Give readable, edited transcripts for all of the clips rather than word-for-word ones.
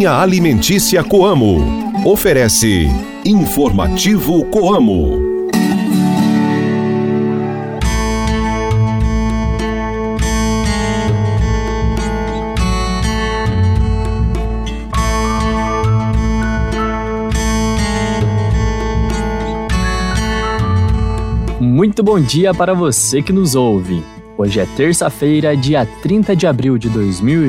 Linha Alimentícia Coamo. Oferece Informativo Coamo. Muito bom dia para você que nos ouve. Hoje é terça-feira, dia 30 de abril de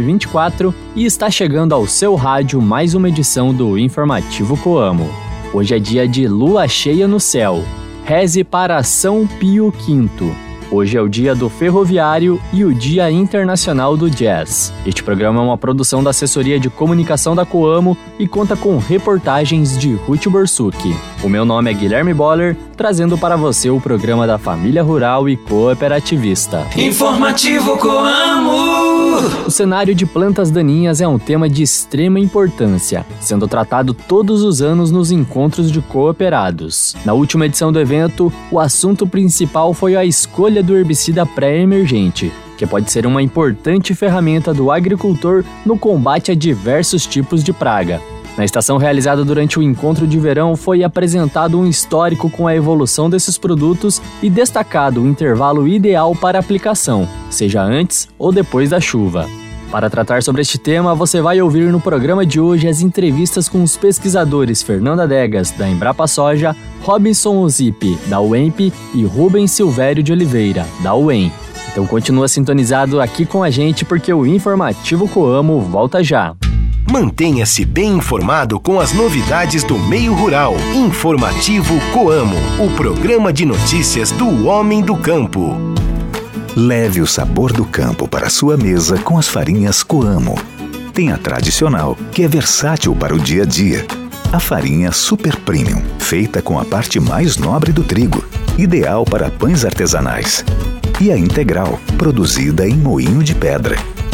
2024 e está chegando ao seu rádio mais uma edição do Informativo Coamo. Hoje é dia de lua cheia no céu. Reze para São Pio V. Hoje é o dia do ferroviário e o Dia Internacional do Jazz. Este programa é uma produção da Assessoria de Comunicação da Coamo e conta com reportagens de Ruth Borsuk. O meu nome é Guilherme Boller, trazendo para você o programa da família rural e cooperativista. Informativo Coamo! O cenário de plantas daninhas é um tema de extrema importância, sendo tratado todos os anos nos encontros de cooperados. Na última edição do evento, o assunto principal foi a escolha do herbicida pré-emergente, que pode ser uma importante ferramenta do agricultor no combate a diversos tipos de praga. Na estação realizada durante o encontro de verão, foi apresentado um histórico com a evolução desses produtos e destacado o intervalo ideal para aplicação, seja antes ou depois da chuva. Para tratar sobre este tema, você vai ouvir no programa de hoje as entrevistas com os pesquisadores Fernanda Degas, da Embrapa Soja, Robinson Ozip, da UEMP e Rubens Silvério de Oliveira, da UEM. Então continua sintonizado aqui com a gente porque o Informativo Coamo volta já. Mantenha-se bem informado com as novidades do meio rural. Informativo Coamo, o programa de notícias do homem do campo. Leve o sabor do campo para a sua mesa com as farinhas Coamo. Tem a tradicional, que é versátil para o dia a dia. A farinha Super Premium, feita com a parte mais nobre do trigo, ideal para pães artesanais. E a integral, produzida em moinho de pedra.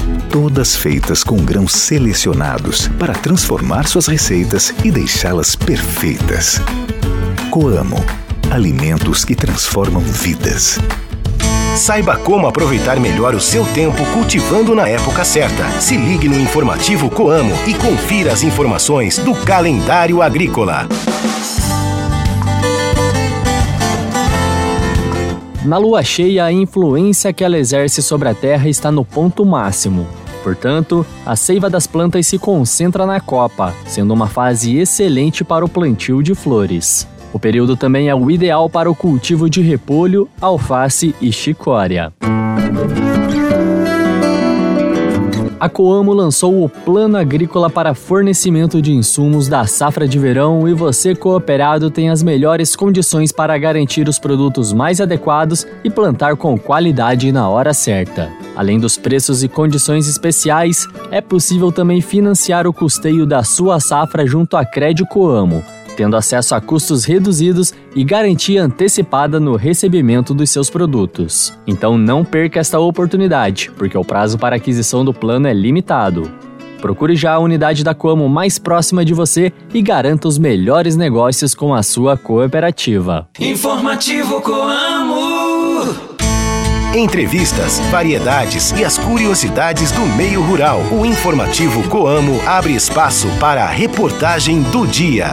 Todas feitas com grãos selecionados para transformar suas receitas e deixá-las perfeitas. Coamo, alimentos que transformam vidas. Saiba como aproveitar melhor o seu tempo cultivando na época certa. Se ligue no Informativo Coamo e confira as informações do calendário agrícola. Na lua cheia, a influência que ela exerce sobre a terra está no ponto máximo. Portanto, a seiva das plantas se concentra na copa, sendo uma fase excelente para o plantio de flores. O período também é o ideal para o cultivo de repolho, alface e chicória. A Coamo lançou o Plano Agrícola para fornecimento de insumos da safra de verão e você, cooperado, tem as melhores condições para garantir os produtos mais adequados e plantar com qualidade na hora certa. Além dos preços e condições especiais, é possível também financiar o custeio da sua safra junto à Crédito Coamo, tendo acesso a custos reduzidos e garantia antecipada no recebimento dos seus produtos. Então não perca esta oportunidade, porque o prazo para aquisição do plano é limitado. Procure já a unidade da Coamo mais próxima de você e garanta os melhores negócios com a sua cooperativa. Informativo Coamo! Entrevistas, variedades e as curiosidades do meio rural. O Informativo Coamo abre espaço para a reportagem do dia.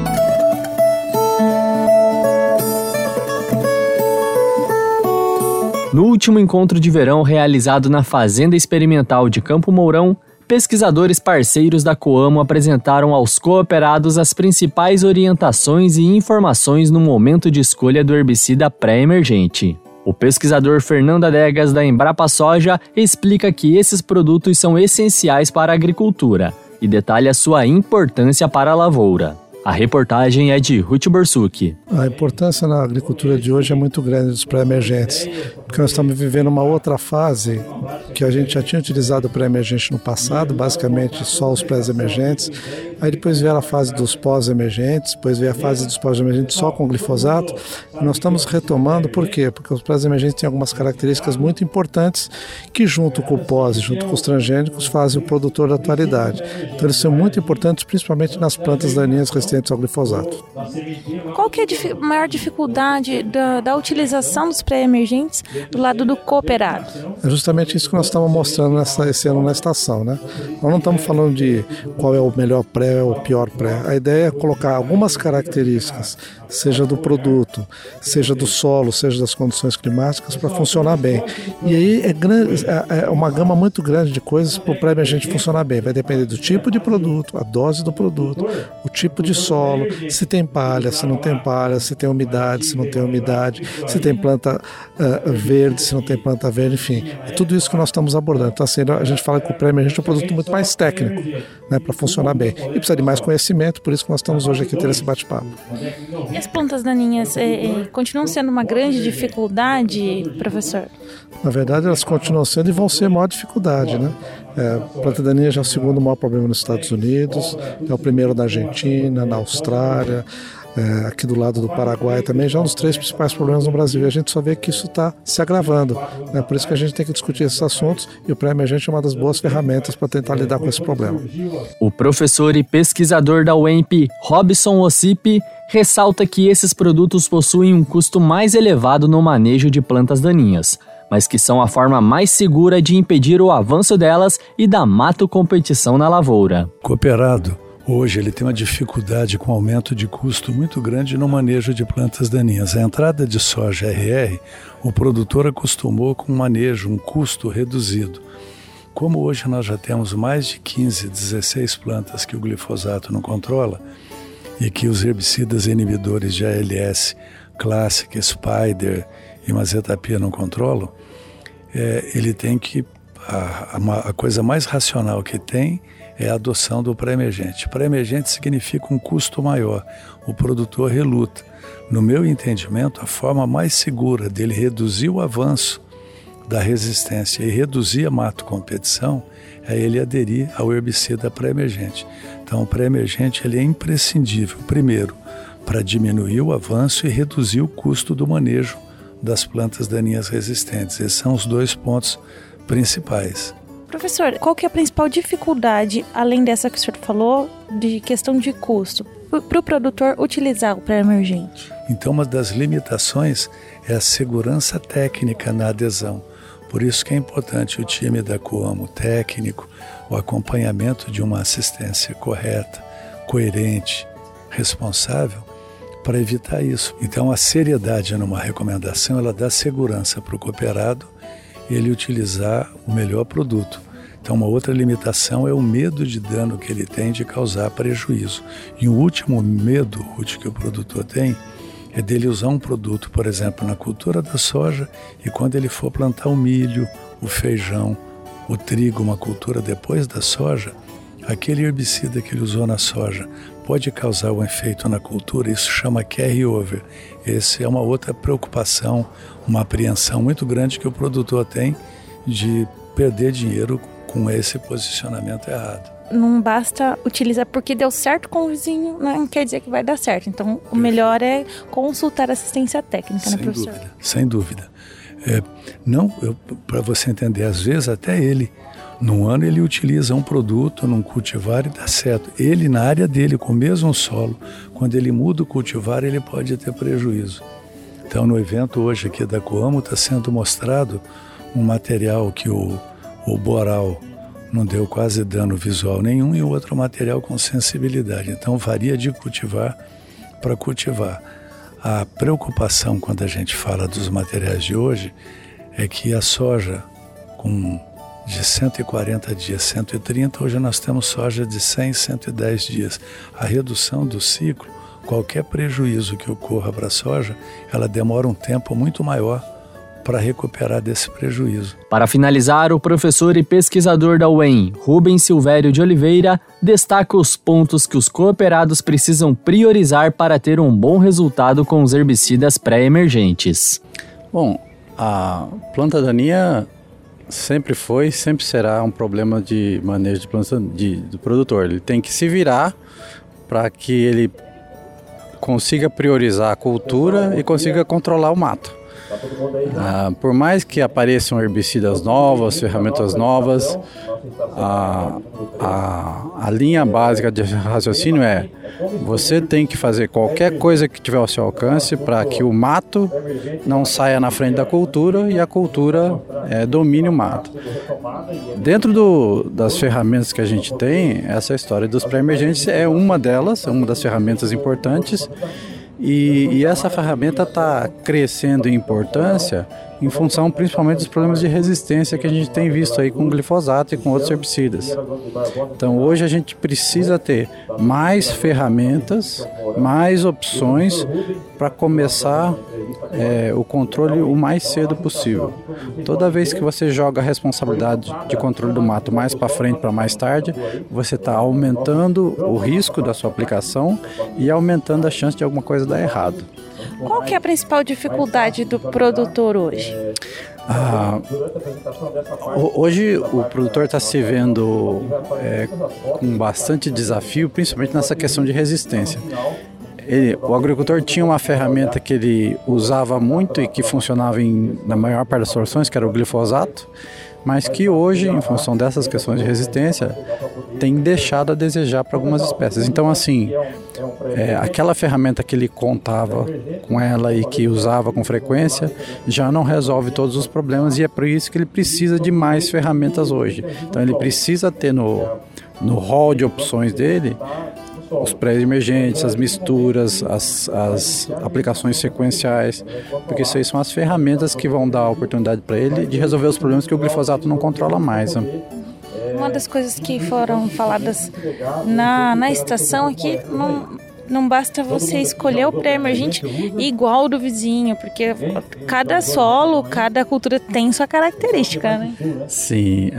No último encontro de verão realizado na Fazenda Experimental de Campo Mourão, pesquisadores parceiros da Coamo apresentaram aos cooperados as principais orientações e informações no momento de escolha do herbicida pré-emergente. O pesquisador Fernanda Degas, da Embrapa Soja, explica que esses produtos são essenciais para a agricultura e detalha sua importância para a lavoura. A reportagem é de Ruth Borsuk. A importância na agricultura de hoje é muito grande dos pré-emergentes, porque nós estamos vivendo uma outra fase que a gente já tinha utilizado o pré-emergente no passado, basicamente só os pré-emergentes. Aí depois veio a fase dos pós-emergentes, depois veio a fase dos pós-emergentes só com glifosato. E nós estamos retomando, por quê? Porque os pré-emergentes têm algumas características muito importantes que junto com o pós e junto com os transgênicos fazem o produtor da atualidade. Então eles são muito importantes, principalmente nas plantas daninhas resistentes ao glifosato. Qual que é a maior dificuldade da utilização dos pré-emergentes do lado do cooperado? É justamente isso que nós estamos mostrando esse ano na estação, né? Nós não estamos falando de qual é o melhor pré ou o pior pré. A ideia é colocar algumas características, seja do produto, seja do solo, seja das condições climáticas, para funcionar bem. E aí é uma gama muito grande de coisas para o pré-emergente funcionar bem. Vai depender do tipo de produto, a dose do produto, o tipo de solo, se tem palha, se não tem palha, se tem umidade, se não tem umidade, se tem planta verde, se não tem planta verde, enfim. É tudo isso que nós estamos abordando. Então, assim, a gente fala que o pré-emergente é um produto muito mais técnico, né, para funcionar bem. E precisa de mais conhecimento, por isso que nós estamos hoje aqui tendo esse bate-papo. E as plantas daninhas continuam sendo uma grande dificuldade, professor? Na verdade, elas continuam sendo e vão ser a maior dificuldade, né? A planta daninha já é o segundo maior problema nos Estados Unidos, é o primeiro na Argentina, na Austrália, aqui do lado do Paraguai também, já é um dos 3 principais problemas no Brasil. E a gente só vê que isso está se agravando, né? Por isso que a gente tem que discutir esses assuntos e o pré-emergente é uma das boas ferramentas para tentar lidar com esse problema. O professor e pesquisador da UEMP, Robson Ossipi, ressalta que esses produtos possuem um custo mais elevado no manejo de plantas daninhas, mas que são a forma mais segura de impedir o avanço delas e da mato-competição na lavoura. Cooperado, hoje, ele tem uma dificuldade com aumento de custo muito grande no manejo de plantas daninhas. A entrada de soja RR, o produtor acostumou com um manejo, um custo reduzido. Como hoje nós já temos mais de 15, 16 plantas que o glifosato não controla e que os herbicidas inibidores de ALS, Classic, Spider e Mazetapir não controlam, ele tem que... A coisa mais racional que tem é a adoção do pré-emergente. Pré-emergente significa um custo maior. O produtor reluta. No meu entendimento, a forma mais segura dele reduzir o avanço da resistência e reduzir a mato-competição é ele aderir ao herbicida pré-emergente. Então, o pré-emergente ele é imprescindível, primeiro, para diminuir o avanço e reduzir o custo do manejo das plantas daninhas resistentes. Esses são os 2 pontos principais. Professor, qual que é a principal dificuldade, além dessa que o senhor falou, de questão de custo, para o produtor utilizar o pré-emergente? Então, uma das limitações é a segurança técnica na adesão. Por isso que é importante o time da Coamo técnico, o acompanhamento de uma assistência correta, coerente, responsável, para evitar isso. Então, a seriedade numa recomendação, ela dá segurança para o cooperado ele utilizar o melhor produto. Então, uma outra limitação é o medo de dano que ele tem de causar prejuízo. E o último medo, Ruth, que o produtor tem é dele usar um produto, por exemplo, na cultura da soja e quando ele for plantar o milho, o feijão, o trigo, uma cultura depois da soja, aquele herbicida que ele usou na soja pode causar um efeito na cultura, isso chama carry-over. Essa é uma outra preocupação, uma apreensão muito grande que o produtor tem de perder dinheiro com esse posicionamento errado. Não basta utilizar porque deu certo com o vizinho, não quer dizer que vai dar certo. Então, o melhor é consultar assistência técnica, né, professor? Sem dúvida. Para você entender, às vezes até ele, num ano ele utiliza um produto num cultivar e dá certo. Ele, na área dele, com o mesmo solo, quando ele muda o cultivar, ele pode ter prejuízo. Então, no evento hoje aqui da Coamo, está sendo mostrado um material que o boral não deu quase dano visual nenhum e o outro material com sensibilidade. Então, varia de cultivar para cultivar. A preocupação quando a gente fala dos materiais de hoje é que a soja com de 140 dias, 130, hoje nós temos soja de 100, 110 dias. A redução do ciclo, qualquer prejuízo que ocorra para a soja, ela demora um tempo muito maior para recuperar desse prejuízo. Para finalizar, o professor e pesquisador da UEM, Rubens Silvério de Oliveira, destaca os pontos que os cooperados precisam priorizar para ter um bom resultado com os herbicidas pré-emergentes. Bom, a planta daninha sempre foi, sempre será um problema de manejo de planta do produtor. Ele tem que se virar para que ele consiga priorizar a cultura e consiga controlar o mato. Por mais que apareçam herbicidas novos, ferramentas novas, a linha básica de raciocínio é: você tem que fazer qualquer coisa que tiver ao seu alcance para que o mato não saia na frente da cultura e a cultura domine o mato. Dentro das ferramentas que a gente tem, essa história dos pré-emergentes é uma delas, é uma das ferramentas importantes. E essa ferramenta está crescendo em importância em função principalmente dos problemas de resistência que a gente tem visto aí com o glifosato e com outros herbicidas. Então hoje a gente precisa ter mais ferramentas, mais opções para começar o controle o mais cedo possível. Toda vez que você joga a responsabilidade de controle do mato mais para frente, para mais tarde, você está aumentando o risco da sua aplicação e aumentando a chance de alguma coisa dar errado. Qual que é a principal dificuldade do produtor hoje? Hoje o produtor está se vendo com bastante desafio, principalmente nessa questão de resistência. O agricultor tinha uma ferramenta que ele usava muito e que funcionava na maior parte das soluções, que era o glifosato, mas que hoje, em função dessas questões de resistência, tem deixado a desejar para algumas espécies. Então, assim, aquela ferramenta que ele contava com ela e que usava com frequência já não resolve todos os problemas, e é por isso que ele precisa de mais ferramentas hoje. Então, ele precisa ter no hall de opções dele os pré-emergentes, as misturas, as aplicações sequenciais, porque isso aí são as ferramentas que vão dar a oportunidade para ele de resolver os problemas que o glifosato não controla mais. Uma das coisas que foram faladas na estação é que não basta você escolher o pré-emergente igual ao do vizinho, porque cada solo, cada cultura tem sua característica, né? Sim,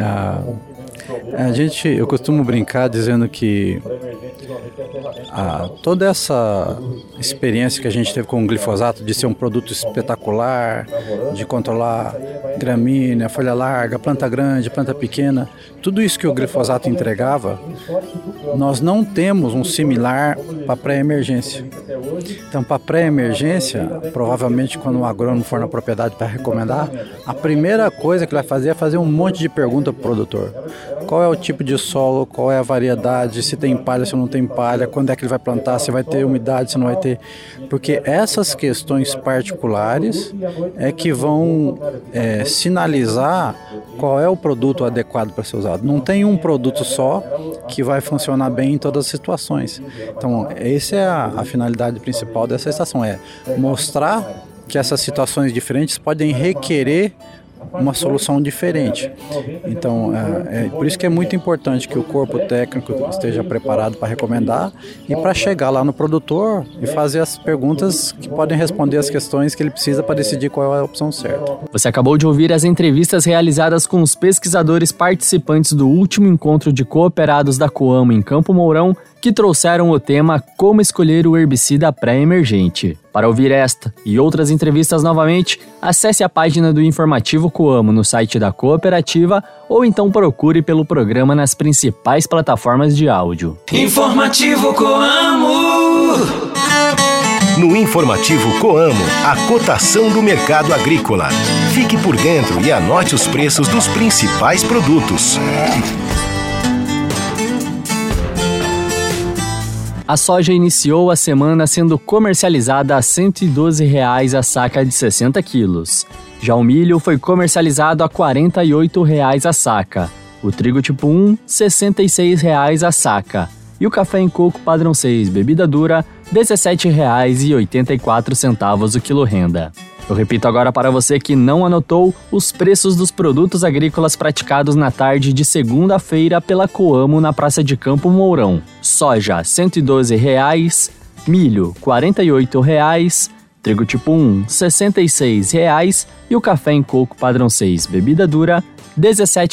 eu costumo brincar dizendo que toda essa experiência que a gente teve com o glifosato de ser um produto espetacular, de controlar gramínea, folha larga, planta grande, planta pequena, tudo isso que o glifosato entregava, nós não temos um similar para pré-emergência. Então, para pré-emergência, provavelmente quando o agrônomo for na propriedade para recomendar, a primeira coisa que ele vai fazer é fazer um monte de pergunta para o produtor. Qual é o tipo de solo, qual é a variedade, se tem palha, se não tem palha, quando é que ele vai plantar, se vai ter umidade, se não vai ter. Porque essas questões particulares é que vão sinalizar qual é o produto adequado para ser usado. Não tem um produto só que vai funcionar bem em todas as situações. Então, essa é a finalidade principal dessa estação, é mostrar que essas situações diferentes podem requerer uma solução diferente. Então, por isso que é muito importante que o corpo técnico esteja preparado para recomendar e para chegar lá no produtor e fazer as perguntas que podem responder as questões que ele precisa para decidir qual é a opção certa. Você acabou de ouvir as entrevistas realizadas com os pesquisadores participantes do último encontro de cooperados da Coamo em Campo Mourão, que trouxeram o tema Como escolher o herbicida pré-emergente. Para ouvir esta e outras entrevistas novamente, acesse a página do Informativo Coamo no site da cooperativa ou então procure pelo programa nas principais plataformas de áudio. Informativo Coamo. No Informativo Coamo, a cotação do mercado agrícola. Fique por dentro e anote os preços dos principais produtos. A soja iniciou a semana sendo comercializada a R$ 112,00 a saca de 60 quilos. Já o milho foi comercializado a R$ 48,00 a saca. O trigo tipo 1, R$ 66,00 a saca. E o café em coco padrão 6, bebida dura, R$ 17,84 o quilo renda. Eu repito agora para você que não anotou os preços dos produtos agrícolas praticados na tarde de segunda-feira pela Coamo na Praça de Campo Mourão. Soja, R$ 112,00, milho, R$ 48,00, trigo tipo 1, R$ 66,00 e o café em coco padrão 6, bebida dura, R$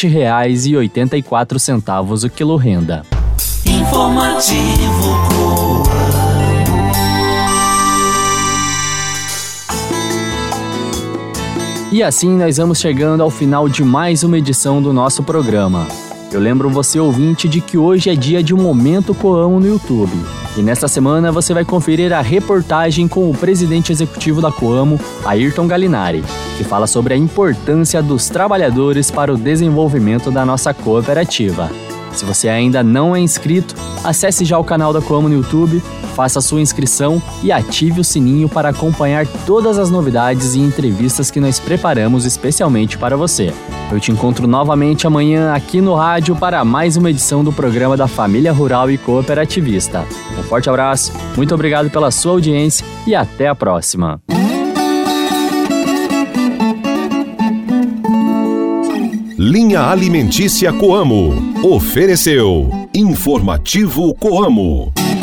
17,84 o quilo renda. Informativo Coamo. E assim nós vamos chegando ao final de mais uma edição do nosso programa. Eu lembro você, ouvinte, de que hoje é dia de Momento Coamo no YouTube. E nesta semana você vai conferir a reportagem com o presidente executivo da Coamo, Ayrton Galinari, que fala sobre a importância dos trabalhadores para o desenvolvimento da nossa cooperativa. Se você ainda não é inscrito, acesse já o canal da Coamo no YouTube, faça a sua inscrição e ative o sininho para acompanhar todas as novidades e entrevistas que nós preparamos especialmente para você. Eu te encontro novamente amanhã aqui no rádio para mais uma edição do programa da Família Rural e Cooperativista. Um forte abraço, muito obrigado pela sua audiência e até a próxima. Linha Alimentícia Coamo. Ofereceu Informativo Coamo.